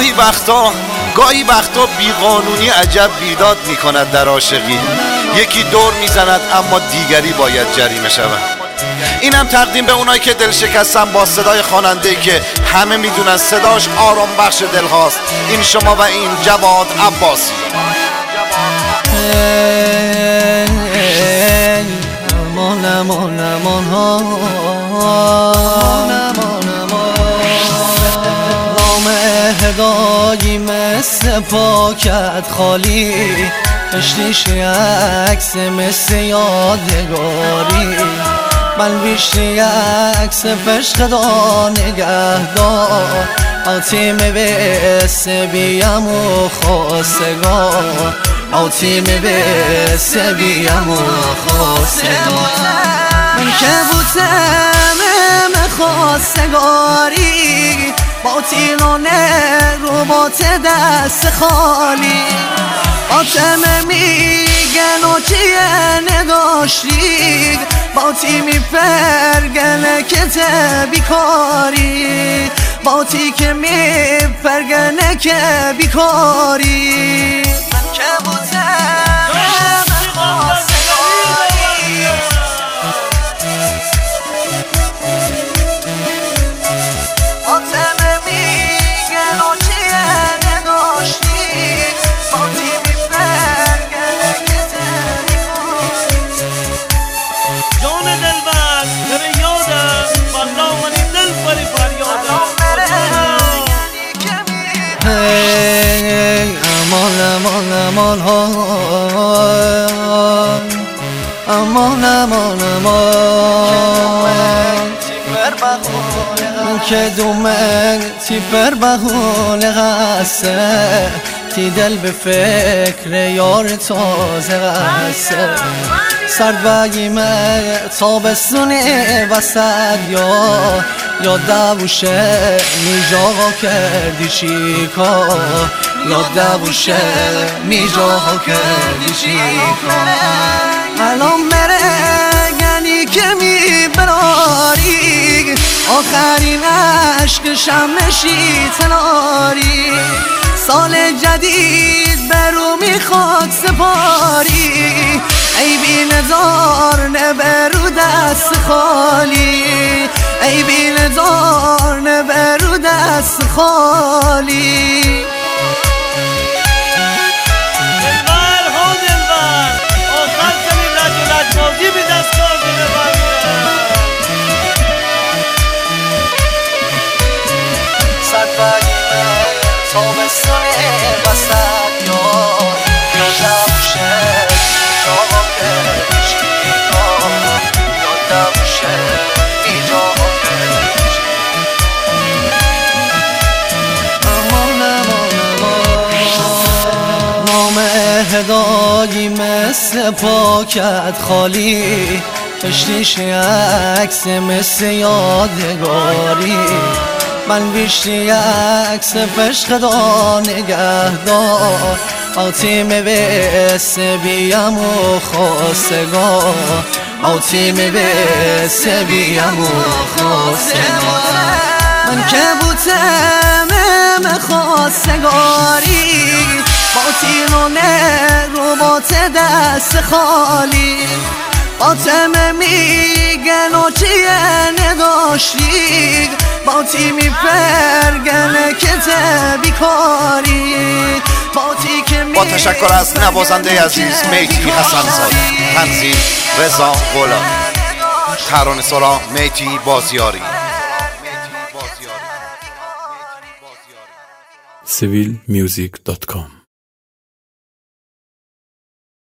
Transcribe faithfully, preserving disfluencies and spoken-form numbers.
گاهی وقتا گاهی وقتا بیقانونی عجب بیداد میکند در عاشقی. یکی دور میزند اما دیگری باید جریمه شود. اینم تقدیم به اونایی که دل شکستن با صدای خواننده‌ای که همه میدونن صداش آرام بخش دل هاست. این شما و این جواد عباسی. امان امان امان ها نام هدایی مثل پاکت خالی، پشتیش عکس مثل یادگاری. من بیشتی عکس پشت دا نگهدار، آتیم بس بیم و خواستگار، آتیم بس بیم و خواستگار. من که بودم خواستگاری، با تیرانه رو بات دست خالی. آتمه میگن و چیه نداشتی، با تی میپرگنه که بیکاری، با تی که میپرگنه که بیکاری. من که بودم خواستگاری، آتمه میگن و چیه نداشتی، با تی میپرگنه که بیکاری. جان دلبر در یادم والله ولی دل پری فریادم. امان امان امان ها امان امان امان که دومن تی پر بخول قصه، تی دل به فکر یار تازه قصه. سرد بگیمه تابستونه وسط یا یا دوشه میجاها کردی چیکار، یا دوشه میجاها کردی چیکار. الان مره یعنی که میبراری، آخرین عشق شمشی تناری. سال جدید برو میخواد سپاری، ای بی نزار نبرو دست خالی، ای بی نزار نبرو دست خالی. دلبر ها دلبر آخر زمین رجلت بازی بی دست کازی ببر. صد بگیمه تابستانه وسط یا یا نبوشه جاها کردی چیکار، یا نبوشه جاها کردی چیکار. امان امان امان نام هدایی مثل پاکت خالی، پشتیش عکس مثل یادگاری. من بیشتی عکس پشت دا نگهدار، آتیم بس بیم و خواستگار، آتیم بس بیم و خواستگار. من که بودم خواستگاری، با تیرانه رو بات دست خالی. آتمه میگن و چیه نداشتی، با تی میپرگنه که بیکاری، با تی که با تشکر از نوازنده عزیز میتی حسن‌زاده، تنظیم رضا غلام، ترانه‌سرا میتی بازیاری. سیویل میوزیک دات کام